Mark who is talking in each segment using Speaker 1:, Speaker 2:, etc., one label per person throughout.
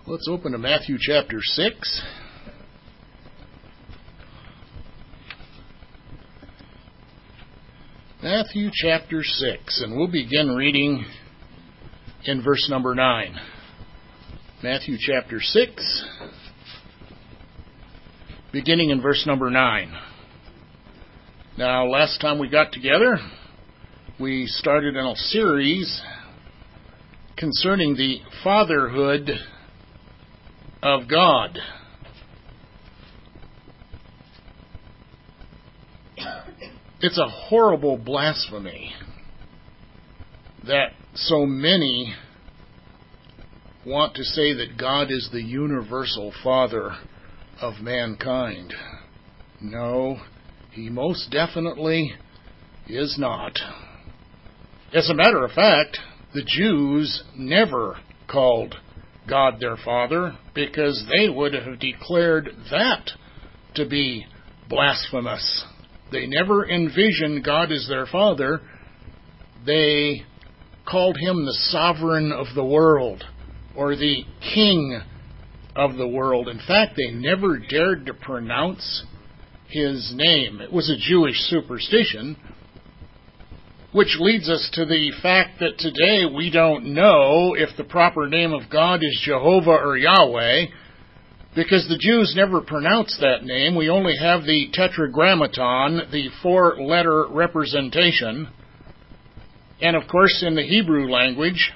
Speaker 1: Let's open to Matthew chapter 6. Matthew chapter 6, and we'll begin reading in verse number 9. Matthew chapter 6, beginning in verse number 9. Now, last time we got together, we started in a series concerning the fatherhood of God. It's a horrible blasphemy that so many want to say that God is the universal father of mankind. No, He most definitely is not. As a matter of fact, the Jews never called God their Father, because they would have declared that to be blasphemous. They never envisioned God as their Father. They called Him the sovereign of the world, or the king of the world. In fact, they never dared to pronounce His name. It was a Jewish superstition, which leads us to the fact that today we don't know if the proper name of God is Jehovah or Yahweh, because the Jews never pronounced that name. We only have the Tetragrammaton, the four-letter representation. And of course, in the Hebrew language,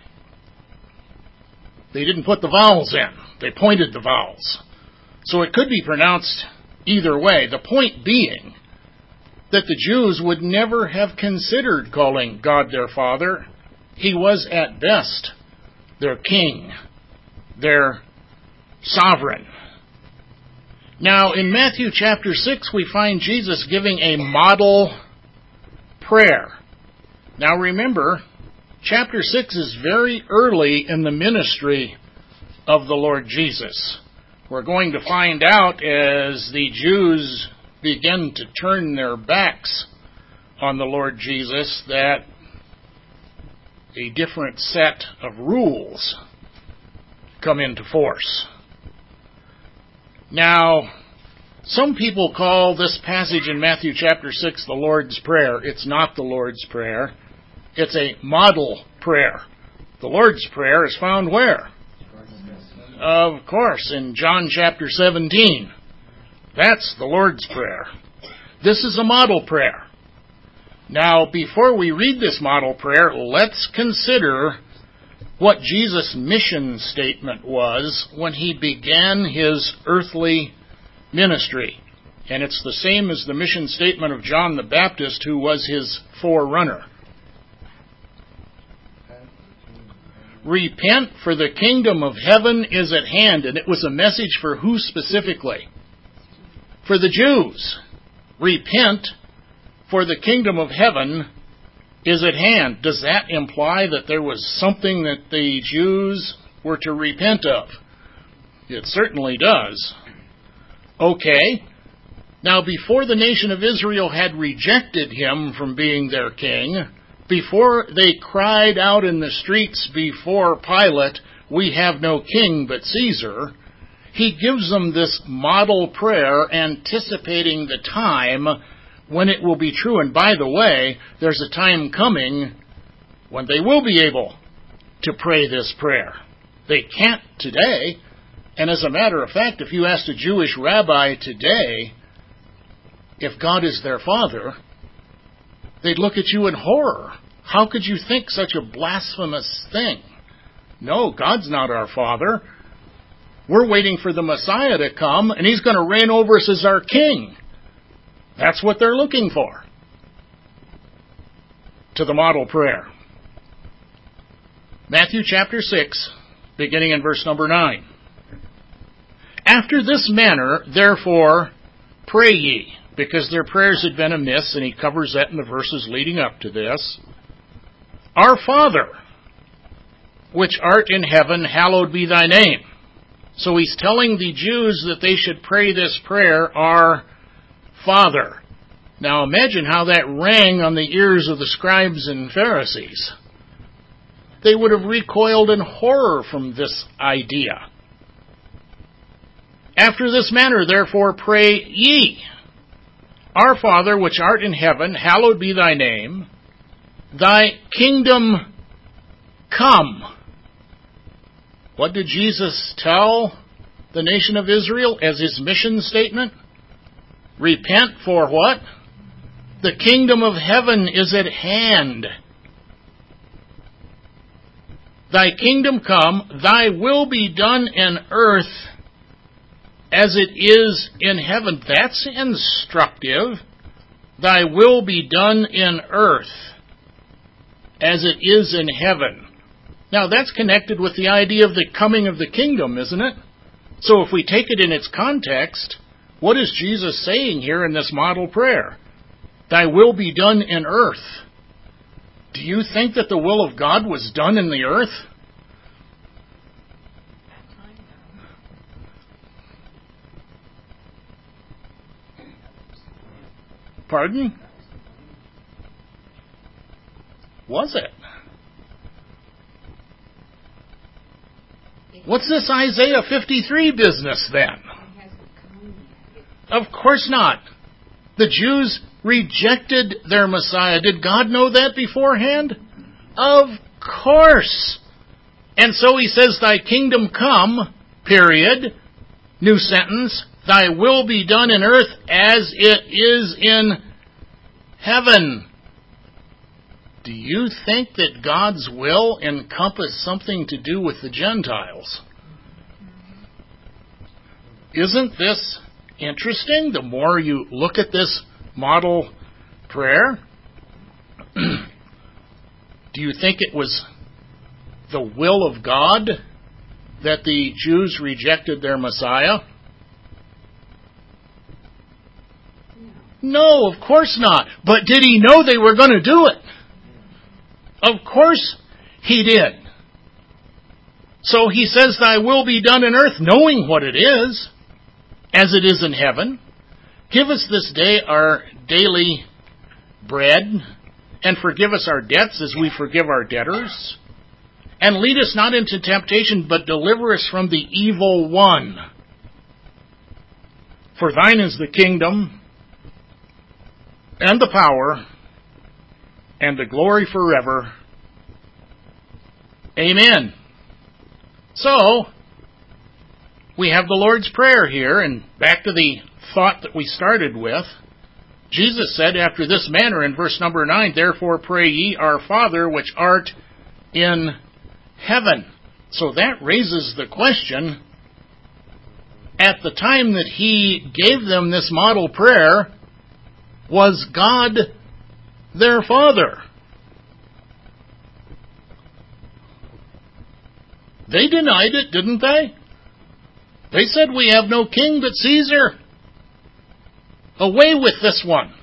Speaker 1: they didn't put the vowels in. They pointed the vowels. So it could be pronounced either way. The point being that the Jews would never have considered calling God their Father. He was at best their king, their sovereign. Now, in Matthew chapter 6, we find Jesus giving a model prayer. Now remember, chapter 6 is very early in the ministry of the Lord Jesus. We're going to find out as the Jews begin to turn their backs on the Lord Jesus that a different set of rules come into force. Now, some people call this passage in Matthew chapter 6 the Lord's Prayer. It's not the Lord's Prayer. It's a model prayer. The Lord's Prayer is found where? Of course, in John chapter 17. That's the Lord's Prayer. This is a model prayer. Now, before we read this model prayer, let's consider what Jesus' mission statement was when He began His earthly ministry. And it's the same as the mission statement of John the Baptist, who was His forerunner. Repent, for the kingdom of heaven is at hand. And it was a message for who specifically? For the Jews. Repent, for the kingdom of heaven is at hand. Does that imply that there was something that the Jews were to repent of? It certainly does. Okay. Now, before the nation of Israel had rejected Him from being their king, before they cried out in the streets before Pilate, "We have no king but Caesar," He gives them this model prayer anticipating the time when it will be true. And by the way, there's a time coming when they will be able to pray this prayer. They can't today. And as a matter of fact, if you asked a Jewish rabbi today if God is their Father, they'd look at you in horror. How could you think such a blasphemous thing? No, God's not our Father. We're waiting for the Messiah to come, and He's going to reign over us as our king. That's what they're looking for. To the model prayer. Matthew chapter 6, beginning in verse number 9. After this manner, therefore, pray ye, because their prayers had been amiss, and he covers that in the verses leading up to this. Our Father, which art in heaven, hallowed be thy name. So he's telling the Jews that they should pray this prayer, Our Father. Now imagine how that rang on the ears of the scribes and Pharisees. They would have recoiled in horror from this idea. After this manner, therefore, pray ye, Our Father, which art in heaven, hallowed be thy name. Thy kingdom come. What did Jesus tell the nation of Israel as his mission statement? Repent for what? The kingdom of heaven is at hand. Thy kingdom come, thy will be done in earth as it is in heaven. That's instructive. Thy will be done in earth as it is in heaven. Now that's connected with the idea of the coming of the kingdom, isn't it? So if we take it in its context, what is Jesus saying here in this model prayer? Thy will be done in earth. Do you think that the will of God was done in the earth? Pardon? Was it? What's this Isaiah 53 business then? Of course not. The Jews rejected their Messiah. Did God know that beforehand? Of course. And so he says, thy kingdom come, period. New sentence. Thy will be done in earth as it is in heaven. Do you think that God's will encompass something to do with the Gentiles? Isn't this interesting? The more you look at this model prayer, do you think it was the will of God that the Jews rejected their Messiah? No, of course not. But did he know they were going to do it? Of course he did. So he says, thy will be done in earth, knowing what it is, as it is in heaven. Give us this day our daily bread, and forgive us our debts as we forgive our debtors. And lead us not into temptation, but deliver us from the evil one. For thine is the kingdom, and the power, and the glory forever. Amen. So, we have the Lord's Prayer here, and back to the thought that we started with. Jesus said after this manner in verse number 9, therefore pray ye, Our Father which art in heaven. So that raises the question, at the time that he gave them this model prayer, was God their Father? They denied it, didn't they? They said, we have no king but Caesar. Away with this one.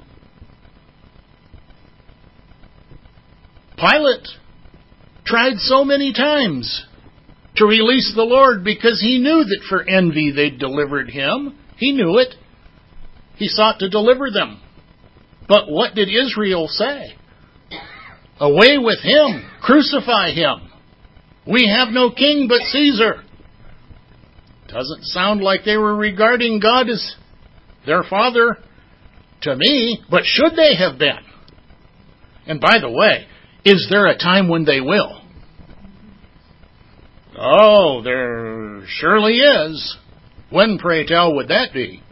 Speaker 1: Pilate tried so many times to release the Lord because he knew that for envy they'd delivered him. He knew it. He sought to deliver them. But what did Israel say? Away with him. Crucify him. We have no king but Caesar. Doesn't sound like they were regarding God as their Father to me, but should they have been? And by the way, is there a time when they will? Oh, there surely is. When, pray tell, would that be?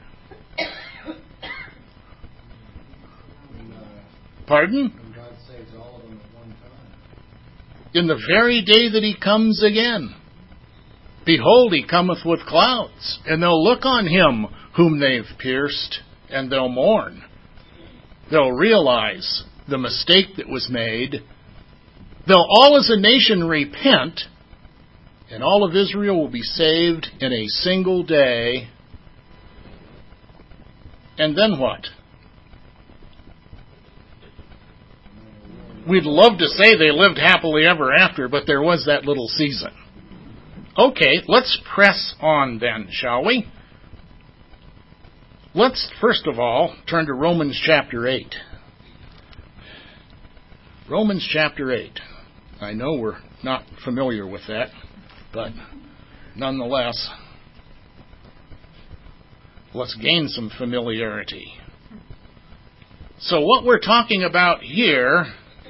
Speaker 1: Pardon?
Speaker 2: God saves all of them at one time.
Speaker 1: In the very day that he comes again. Behold, he cometh with clouds, and they'll look on him whom they've pierced, and they'll mourn. They'll realize the mistake that was made. They'll all as a nation repent, and all of Israel will be saved in a single day. And then what? We'd love to say they lived happily ever after, but there was that little season. Okay, let's press on then, shall we? Let's, first of all, turn to Romans chapter 8. Romans chapter 8. I know we're not familiar with that, but nonetheless. Let's gain some familiarity. So what we're talking about here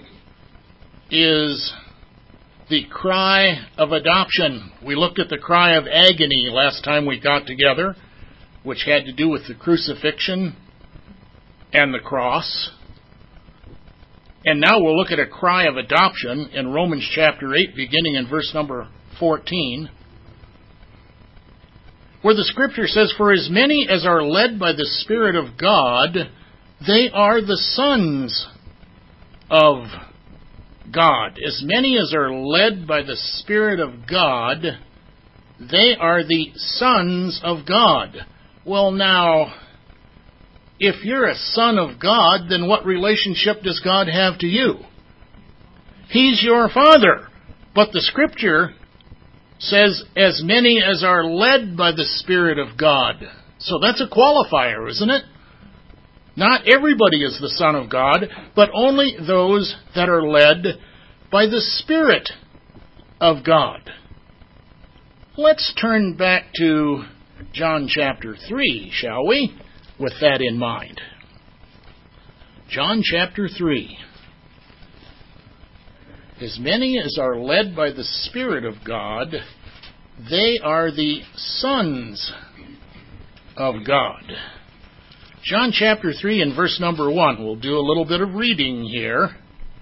Speaker 1: is the cry of adoption. We looked at the cry of agony last time we got together, which had to do with the crucifixion and the cross. And now we'll look at a cry of adoption in Romans chapter 8, beginning in verse number 14, where the Scripture says, "For as many as are led by the Spirit of God, they are the sons of God." As many as are led by the Spirit of God, they are the sons of God. Well, now, if you're a son of God, then what relationship does God have to you? He's your father. But the Scripture says, as many as are led by the Spirit of God. So that's a qualifier, isn't it? Not everybody is the son of God, but only those that are led by the Spirit of God. Let's turn back to John chapter 3, shall we? With that in mind. John chapter 3. As many as are led by the Spirit of God, they are the sons of God. John chapter 3 and verse number 1. We'll do a little bit of reading here.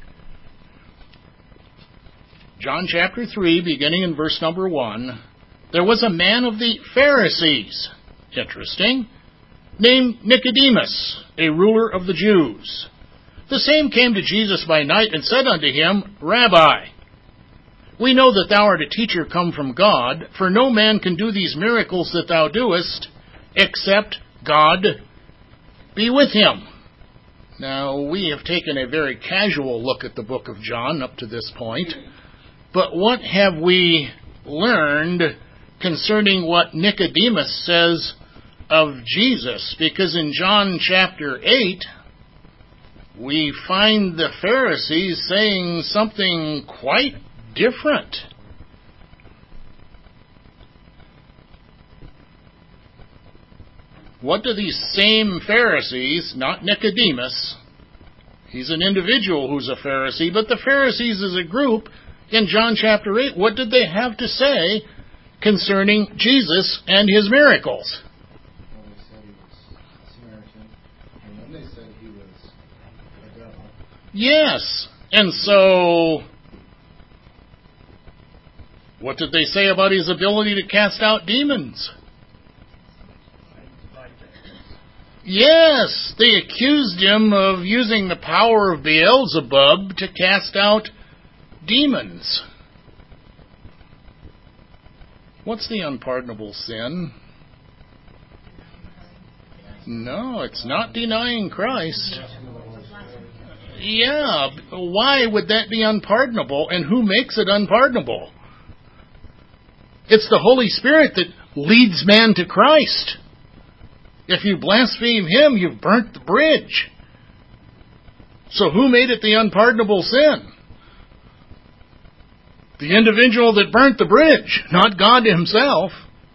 Speaker 1: John chapter 3, beginning in verse number 1. There was a man of the Pharisees, interesting, named Nicodemus, a ruler of the Jews. The same came to Jesus by night and said unto him, Rabbi, we know that thou art a teacher come from God, for no man can do these miracles that thou doest, except God be with him. Now, we have taken a very casual look at the book of John up to this point, but what have we learned concerning what Nicodemus says of Jesus? Because in John chapter 8, we find the Pharisees saying something quite different. What do these same Pharisees, not Nicodemus, he's an individual who's a Pharisee, but the Pharisees as a group in John chapter 8, what did they have to say concerning Jesus and his miracles?
Speaker 2: Well, they said he was Samaritan, and then they said he was a devil.
Speaker 1: Yes, and so what did they say about his ability to cast out demons? Yes, they accused him of using the power of Beelzebub to cast out demons. What's the unpardonable sin? No, it's not denying Christ. Yeah, why would that be unpardonable, and who makes it unpardonable? It's the Holy Spirit that leads man to Christ. If you blaspheme him, you've burnt the bridge. So who made it the unpardonable sin? The individual that burnt the bridge, not God himself.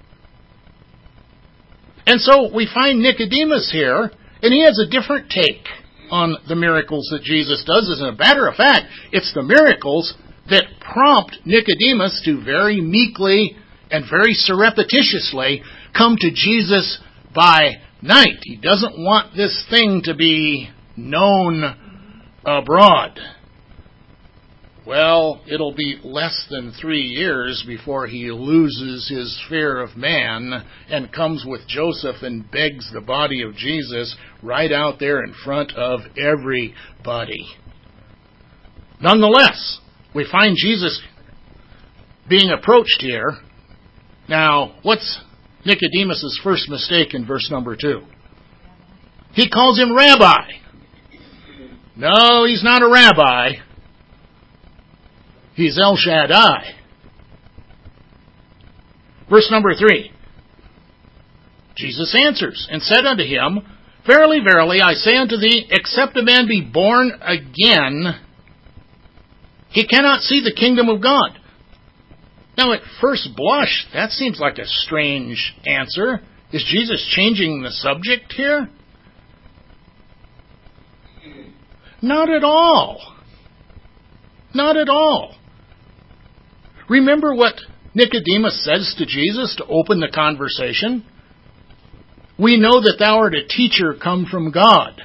Speaker 1: And so we find Nicodemus here, and he has a different take on the miracles that Jesus does. As a matter of fact, it's the miracles that prompt Nicodemus to very meekly and very surreptitiously come to Jesus by night. He doesn't want this thing to be known abroad. Well, it'll be less than 3 years before he loses his fear of man and comes with Joseph and begs the body of Jesus right out there in front of everybody. Nonetheless, we find Jesus being approached here. Now, what's Nicodemus' first mistake in verse number 2? He calls him rabbi. No, he's not a rabbi. He's El Shaddai. Verse number 3. Jesus answers and said unto him, Verily, verily, I say unto thee, except a man be born again, he cannot see the kingdom of God. Now, at first blush, that seems like a strange answer. Is Jesus changing the subject here? Not at all. Not at all. Remember what Nicodemus says to Jesus to open the conversation? We know that thou art a teacher come from God.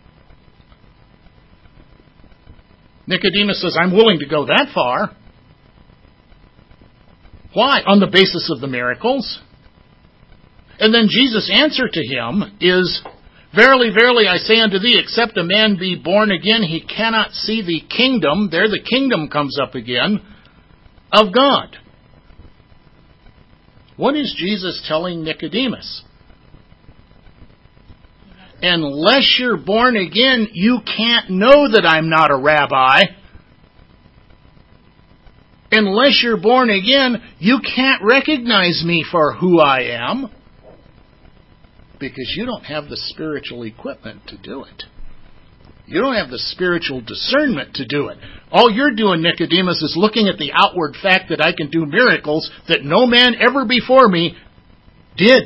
Speaker 1: Nicodemus says, I'm willing to go that far. Why? On the basis of the miracles. And then Jesus' answer to him is, Verily, verily, I say unto thee, except a man be born again, he cannot see the kingdom, there the kingdom comes up again, of God. What is Jesus telling Nicodemus? Unless you're born again, you can't know that I'm not a rabbi. Unless you're born again, you can't recognize me for who I am. Because you don't have the spiritual equipment to do it. You don't have the spiritual discernment to do it. All you're doing, Nicodemus, is looking at the outward fact that I can do miracles that no man ever before me did.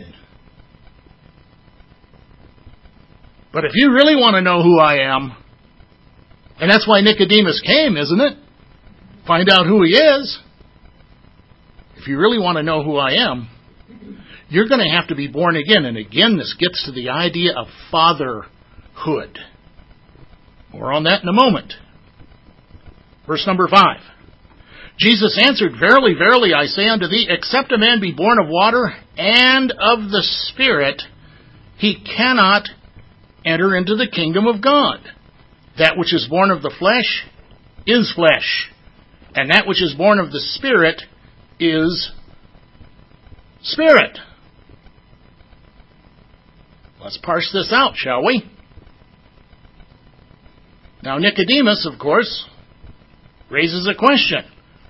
Speaker 1: But if you really want to know who I am, and that's why Nicodemus came, isn't it? Find out who he is. If you really want to know who I am, you're going to have to be born again. And again, this gets to the idea of fatherhood. More on that in a moment. Verse number 5. Jesus answered, Verily, verily, I say unto thee, except a man be born of water and of the Spirit, he cannot enter into the kingdom of God. That which is born of the flesh is flesh, and that which is born of the Spirit is spirit. Let's parse this out, shall we? Now, Nicodemus, of course, raises a question.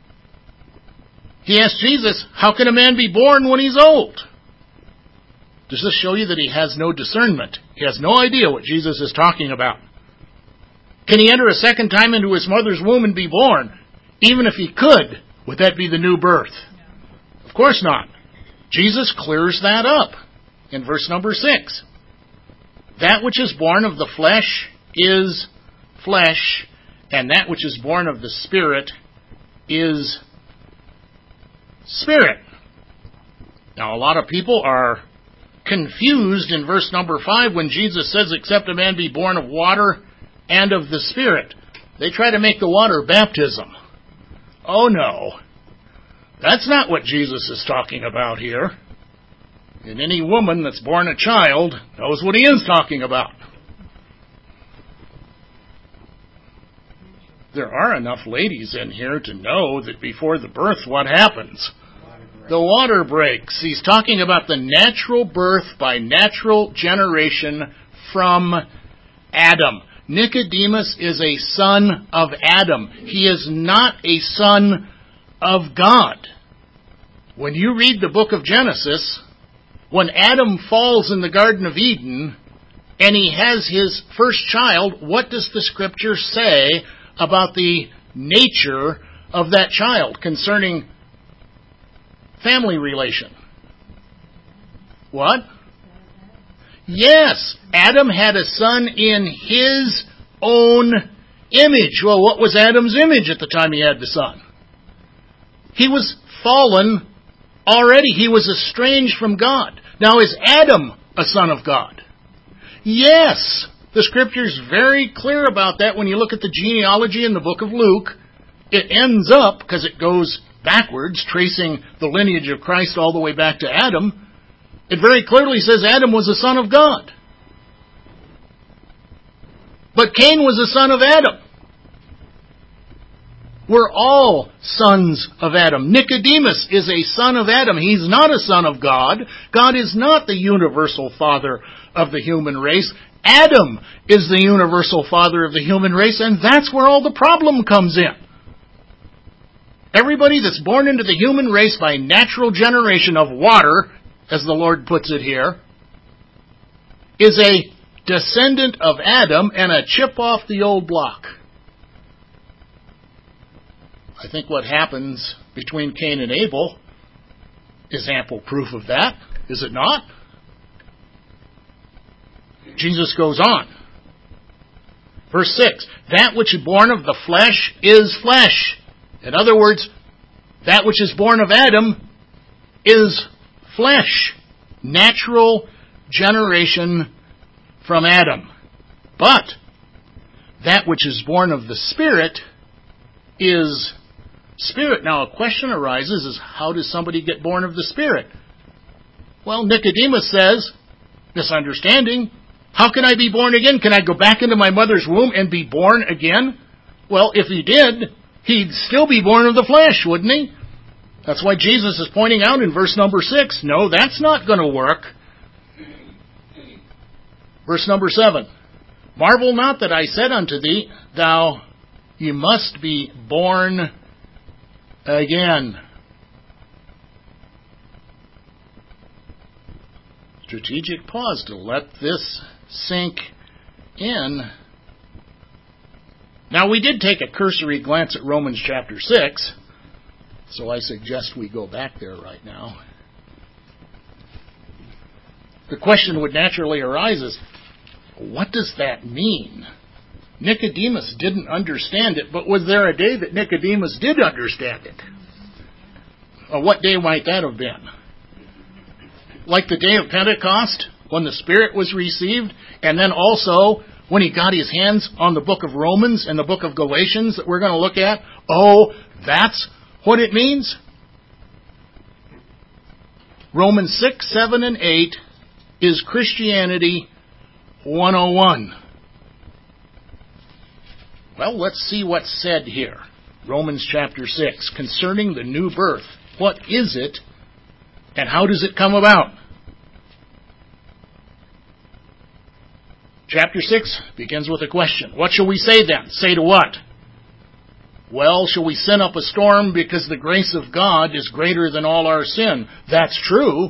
Speaker 1: He asks Jesus, how can a man be born when he's old? Does this show you that he has no discernment? He has no idea what Jesus is talking about. Can he enter a second time into his mother's womb and be born? Even if he could, would that be the new birth? Of course not. Jesus clears that up in verse number 6. That which is born of the flesh is flesh, and that which is born of the Spirit is spirit. Now, a lot of people are confused in verse number 5 when Jesus says, except a man be born of water and of the Spirit. They try to make the water baptism. Oh no, that's not what Jesus is talking about here. And any woman that's born a child knows what he is talking about. There are enough ladies in here to know that before the birth, what happens? The water breaks. He's talking about the natural birth by natural generation from Adam. Nicodemus is a son of Adam. He is not a son of God. When you read the book of Genesis, when Adam falls in the Garden of Eden and he has his first child, what does the Scripture say about the nature of that child concerning family relation? What? Yes, Adam had a son in his own image. Well, what was Adam's image at the time he had the son? He was fallen already. He was estranged from God. Now, is Adam a son of God? Yes. The Scripture's very clear about that when you look at the genealogy in the book of Luke. It ends up, because it goes backwards, tracing the lineage of Christ all the way back to Adam. It very clearly says Adam was a son of God. But Cain was a son of Adam. We're all sons of Adam. Nicodemus is a son of Adam. He's not a son of God. God is not the universal father of the human race. Adam is the universal father of the human race, and that's where all the problem comes in. Everybody that's born into the human race by natural generation of water, as the Lord puts it here, is a descendant of Adam and a chip off the old block. I think what happens between Cain and Abel is ample proof of that, is it not? Jesus goes on. Verse 6, that which is born of the flesh is flesh. In other words, that which is born of Adam is flesh. Natural generation from Adam. But that which is born of the Spirit is spirit. Now a question arises is, how does somebody get born of the Spirit? Well, Nicodemus says, misunderstanding, how can I be born again? Can I go back into my mother's womb and be born again? Well, if he did, he'd still be born of the flesh, wouldn't he? That's why Jesus is pointing out in verse number 6, no, that's not going to work. Verse number 7, marvel not that I said unto thee, you must be born again. Strategic pause to let this sink in. Now, we did take a cursory glance at Romans chapter 6, so I suggest we go back there right now. The question would naturally arise is, what does that mean? Nicodemus didn't understand it, but was there a day that Nicodemus did understand it? What day might that have been? Like the day of Pentecost, when the Spirit was received, and then also when he got his hands on the book of Romans and the book of Galatians that we're going to look at. Oh, that's what it means? Romans 6, 7, and 8 is Christianity 101. Well, let's see what's said here. Romans chapter 6, concerning the new birth. What is it, and how does it come about? Chapter 6 begins with a question. What shall we say then? Say to what? Well, shall we sin up a storm because the grace of God is greater than all our sin? That's true.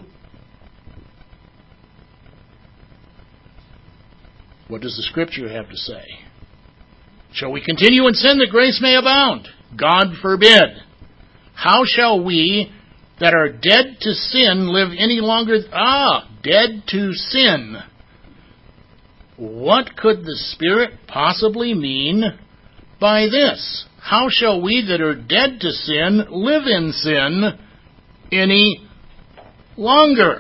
Speaker 1: What does the Scripture have to say? Shall we continue in sin that grace may abound? God forbid. How shall we that are dead to sin live any longer? Dead to sin. What could the Spirit possibly mean by this? How shall we that are dead to sin live in sin any longer?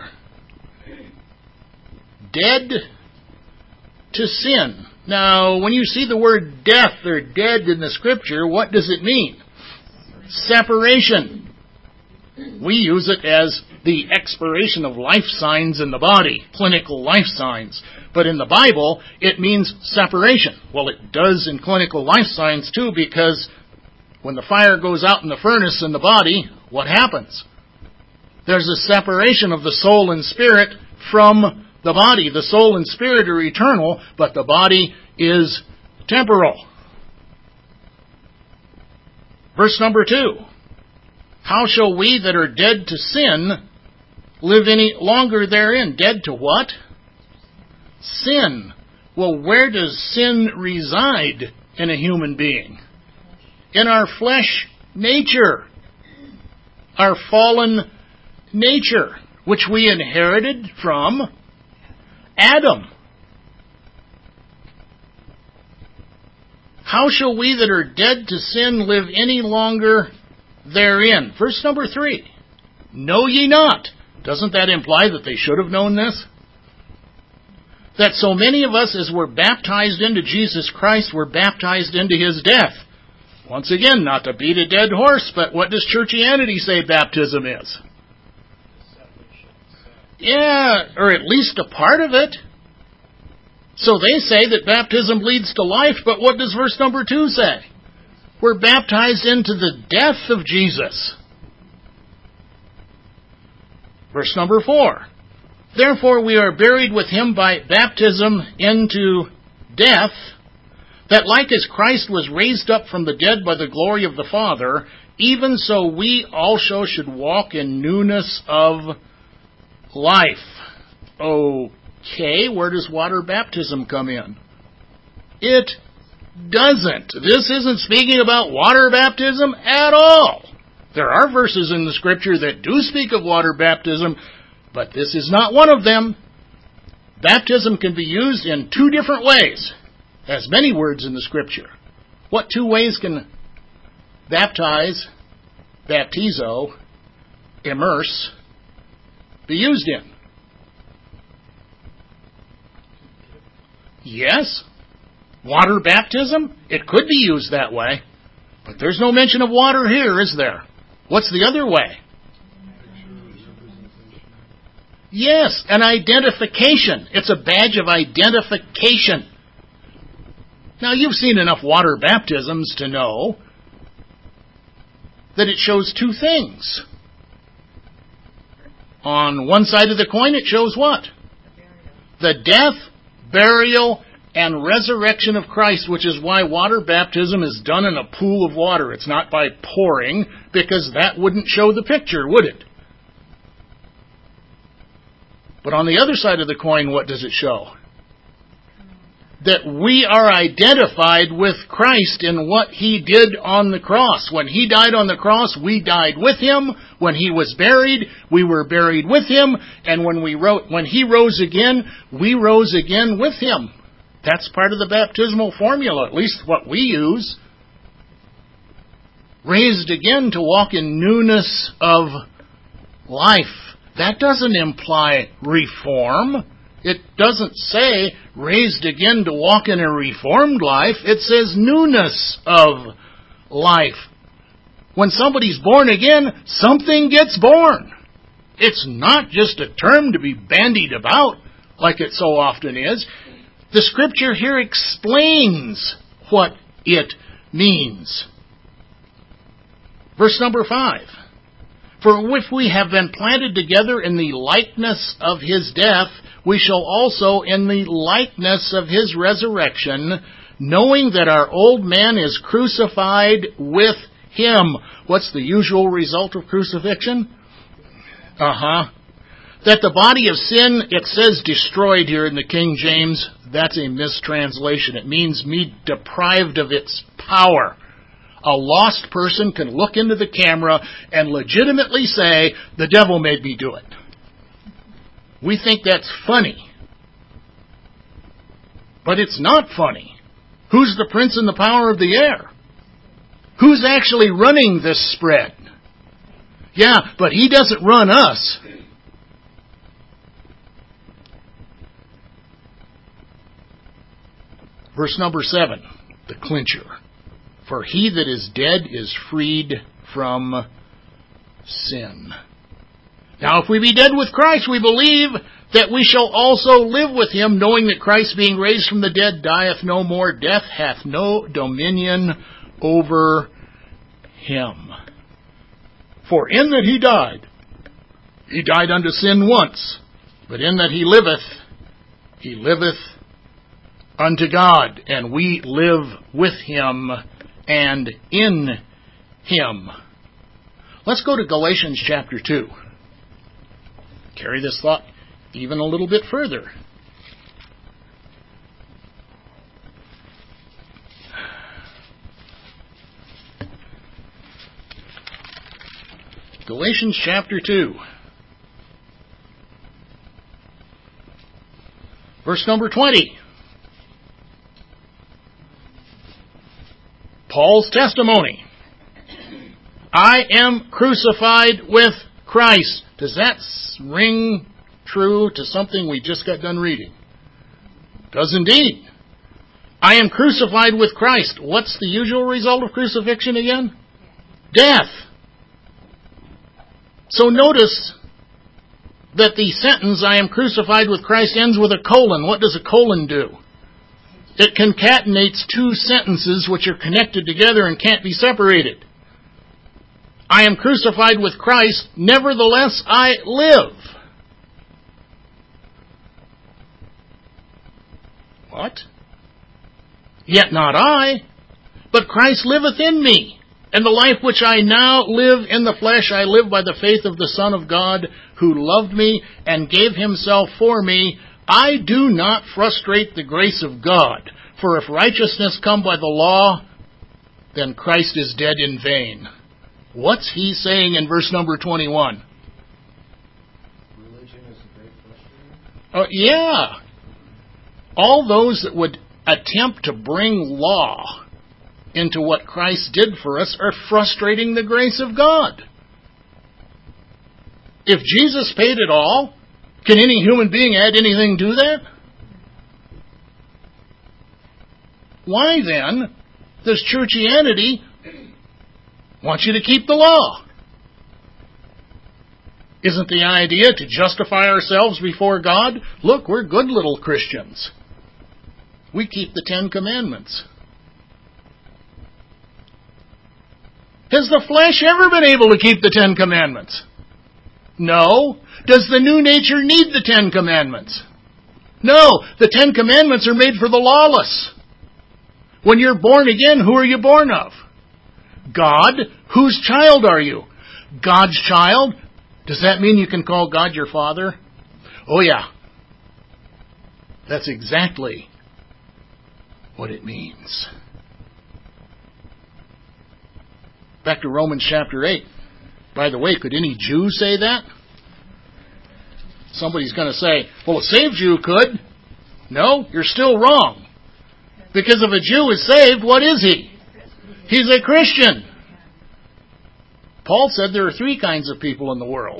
Speaker 1: Dead to sin. Now, when you see the word death or dead in the Scripture, what does it mean? Separation. We use it as the expiration of life signs in the body, clinical life signs. But in the Bible, it means separation. Well, it does in clinical life signs too, because when the fire goes out in the furnace in the body, what happens? There's a separation of the soul and spirit from the body. The soul and spirit are eternal, but the body is temporal. Verse number 2. How shall we that are dead to sin live any longer therein? Dead to what? Sin. Well, where does sin reside in a human being? In our flesh nature. Our fallen nature, which we inherited from Adam. How shall we that are dead to sin live any longer therein? Verse number 3. Know ye not? Doesn't that imply that they should have known this? That so many of us as were baptized into Jesus Christ were baptized into His death. Once again, not to beat a dead horse, but what does churchianity say baptism is? Yeah, or at least a part of it. So they say that baptism leads to life, but what does verse number 2 say? We're baptized into the death of Jesus. Verse number 4. Therefore we are buried with Him by baptism into death, that like as Christ was raised up from the dead by the glory of the Father, even so we also should walk in newness of life. Okay, where does water baptism come in? It doesn't. This isn't speaking about water baptism at all. There are verses in the Scripture that do speak of water baptism, but this is not one of them. Baptism can be used in two different ways. Has many words in the Scripture. What two ways can baptize, baptizo, immerse, be used in? Yes. Water baptism? It could be used that way. But there's no mention of water here, is there? What's the other way? Yes, an identification. It's a badge of identification. Now, you've seen enough water baptisms to know that it shows two things. On one side of the coin, it shows what? The death, burial, and resurrection of Christ, which is why water baptism is done in a pool of water. It's not by pouring, because that wouldn't show the picture, would it? But on the other side of the coin, what does it show? That we are identified with Christ in what He did on the cross. When He died on the cross, we died with Him. When He was buried, we were buried with Him. And when He rose again, we rose again with Him. That's part of the baptismal formula, at least what we use. Raised again to walk in newness of life. That doesn't imply reform. It doesn't say raised again to walk in a reformed life. It says newness of life. When somebody's born again, something gets born. It's not just a term to be bandied about like it so often is. The Scripture here explains what it means. Verse number 5. For if we have been planted together in the likeness of His death, we shall also in the likeness of His resurrection, knowing that our old man is crucified with Him. What's the usual result of crucifixion? That the body of sin, it says destroyed here in the King James. That's a mistranslation. It means me deprived of its power. A lost person can look into the camera and legitimately say, the devil made me do it. We think that's funny. But it's not funny. Who's the prince and the power of the air? Who's actually running this spread? Yeah, but he doesn't run us. Verse number 7, the clincher. For he that is dead is freed from sin. Now, if we be dead with Christ, we believe that we shall also live with Him, knowing that Christ, being raised from the dead, dieth no more. Death hath no dominion over Him. For in that He died unto sin once. But in that He liveth unto God. And we live with Him and in Him. Let's go to Galatians chapter 2. Carry this thought even a little bit further. Galatians chapter 2. Verse number 20. Paul's testimony. I am crucified with Christ. Does that ring true to something we just got done reading? Does indeed. I am crucified with Christ. What's the usual result of crucifixion again? Death. So notice that the sentence, I am crucified with Christ, ends with a colon. What does a colon do? It concatenates two sentences which are connected together and can't be separated. I am crucified with Christ, nevertheless I live. What? Yet not I, but Christ liveth in me. And the life which I now live in the flesh, I live by the faith of the Son of God, who loved me and gave Himself for me. I do not frustrate the grace of God. For if righteousness come by the law, then Christ is dead in vain. What's he saying in verse number 21?
Speaker 2: Religion is a great frustrator?
Speaker 1: Yeah. All those that would attempt to bring law into what Christ did for us are frustrating the grace of God. If Jesus paid it all, can any human being add anything to that? Why then does churchianity want you to keep the law? Isn't the idea to justify ourselves before God? Look, we're good little Christians. We keep the 10 Commandments. Has the flesh ever been able to keep the 10 Commandments? No. Does the new nature need the 10 Commandments? No. The 10 Commandments are made for the lawless. When you're born again, who are you born of? God. Whose child are you? God's child. Does that mean you can call God your Father? Oh yeah. That's exactly what it means. Back to Romans chapter 8. By the way, could any Jew say that? Somebody's going to say, well, a saved Jew could. No, you're still wrong. Because if a Jew is saved, what is he? He's a Christian. Paul said there are 3 kinds of people in the world.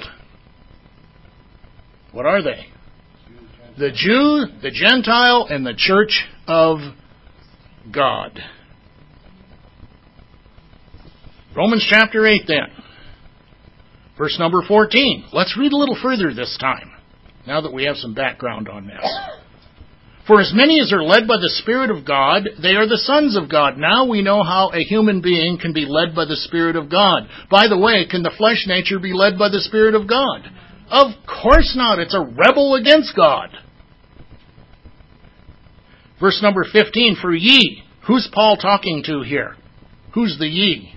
Speaker 1: What are they? The Jew, the Gentile, and the church of God. Romans chapter 8 then. Verse number 14. Let's read a little further this time, now that we have some background on this. For as many as are led by the Spirit of God, they are the sons of God. Now we know how a human being can be led by the Spirit of God. By the way, can the flesh nature be led by the Spirit of God? Of course not. It's a rebel against God. Verse number 15, for ye. Who's Paul talking to here? Who's the ye?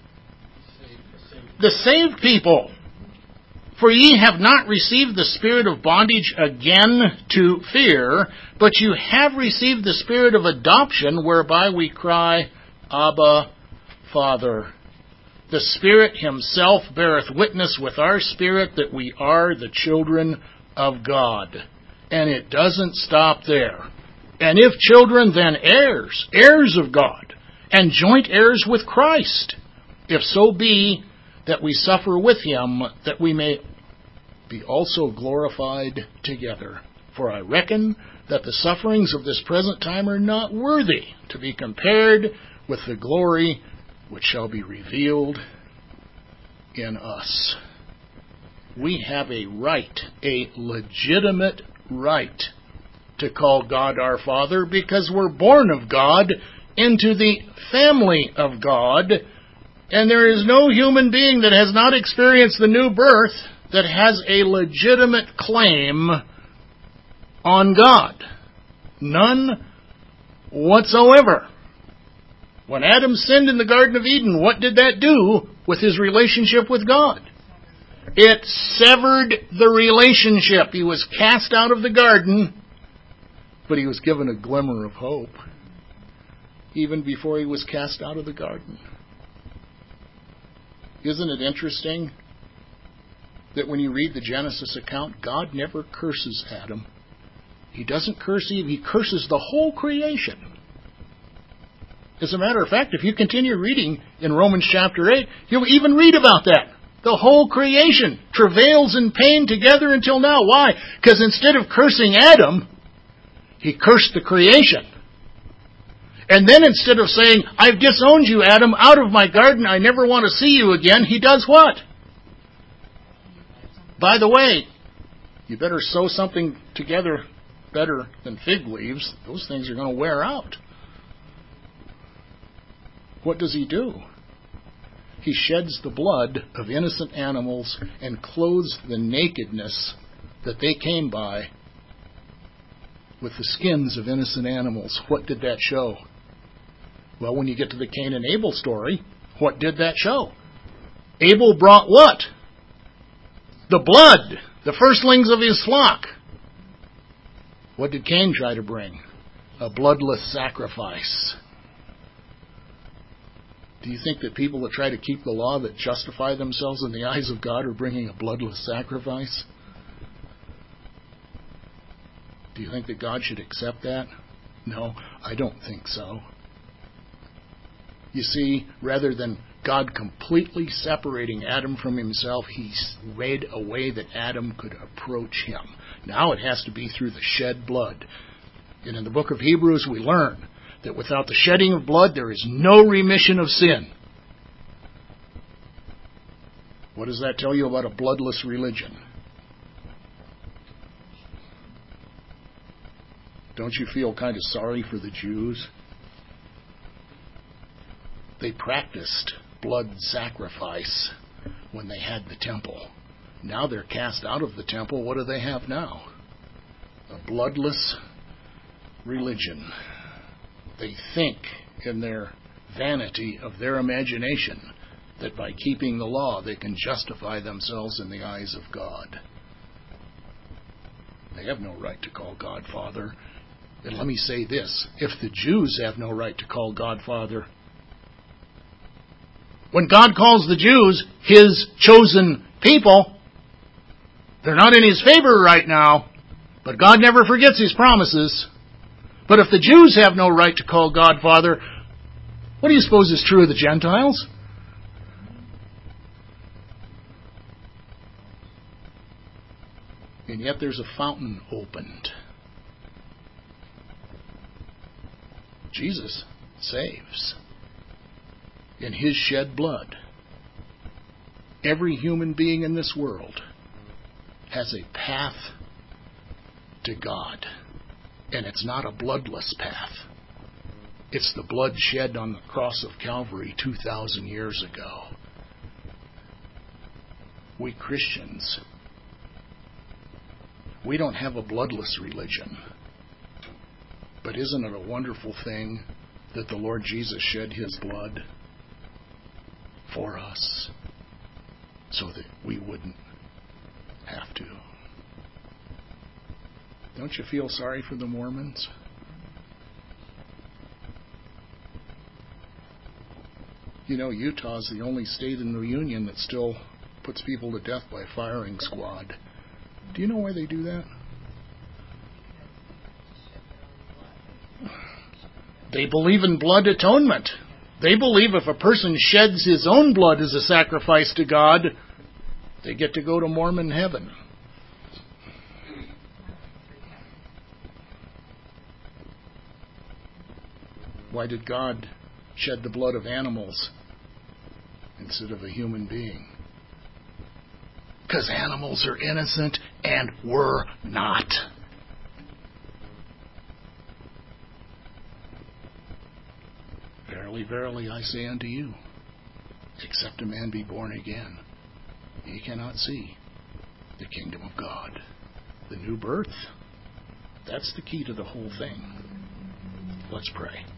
Speaker 1: The saved people. For ye have not received the spirit of bondage again to fear, but you have received the spirit of adoption, whereby we cry, Abba, Father. The Spirit Himself beareth witness with our spirit that we are the children of God. And it doesn't stop there. And if children, then heirs, heirs of God, and joint heirs with Christ, if so be that we suffer with Him, that we may be also glorified together. For I reckon that the sufferings of this present time are not worthy to be compared with the glory which shall be revealed in us. We have a right, a legitimate right, to call God our Father because we're born of God into the family of God, and there is no human being that has not experienced the new birth that has a legitimate claim on God. None whatsoever. When Adam sinned in the Garden of Eden, what did that do with his relationship with God? It severed the relationship. He was cast out of the garden, but he was given a glimmer of hope even before he was cast out of the garden. Isn't it interesting that when you read the Genesis account, God never curses Adam. He doesn't curse Eve. He curses the whole creation. As a matter of fact, if you continue reading in Romans chapter 8, you'll even read about that. The whole creation travails in pain together until now. Why? Because instead of cursing Adam, He cursed the creation. And then instead of saying, I've disowned you, Adam, out of my garden, I never want to see you again, He does what? By the way, you better sew something together better than fig leaves. Those things are going to wear out. What does He do? He sheds the blood of innocent animals and clothes the nakedness that they came by with the skins of innocent animals. What did that show? Well, when you get to the Cain and Abel story, what did that show? Abel brought what? The blood, the firstlings of his flock. What did Cain try to bring? A bloodless sacrifice. Do you think that people that try to keep the law, that justify themselves in the eyes of God, are bringing a bloodless sacrifice? Do you think that God should accept that? No, I don't think so. You see, rather than God completely separating Adam from himself, He made a way that Adam could approach Him. Now it has to be through the shed blood. And in the book of Hebrews we learn that without the shedding of blood there is no remission of sin. What does that tell you about a bloodless religion? Don't you feel kind of sorry for the Jews? They practiced blood sacrifice when they had the temple. Now they're cast out of the temple. What do they have now? A bloodless religion. They think in their vanity of their imagination that by keeping the law they can justify themselves in the eyes of God. They have no right to call God Father. And let me say this, if the Jews have no right to call God Father, when God calls the Jews His chosen people, they're not in His favor right now, but God never forgets His promises. But if the Jews have no right to call God Father, what do you suppose is true of the Gentiles? And yet there's a fountain opened. Jesus saves. In His shed blood, every human being in this world has a path to God. And it's not a bloodless path. It's the blood shed on the cross of Calvary 2,000 years ago. We Christians, we don't have a bloodless religion. But isn't it a wonderful thing that the Lord Jesus shed His blood for us so that we wouldn't have to? Don't you feel sorry for the Mormons? You know, Utah's the only state in the Union that still puts people to death by firing squad. Do you know why they do that? They believe in blood atonement. They believe if a person sheds his own blood as a sacrifice to God, they get to go to Mormon heaven. Why did God shed the blood of animals instead of a human being? Because animals are innocent and we're not. Verily, verily, I say unto you, except a man be born again, he cannot see the kingdom of God. The new birth, that's the key to the whole thing. Let's pray.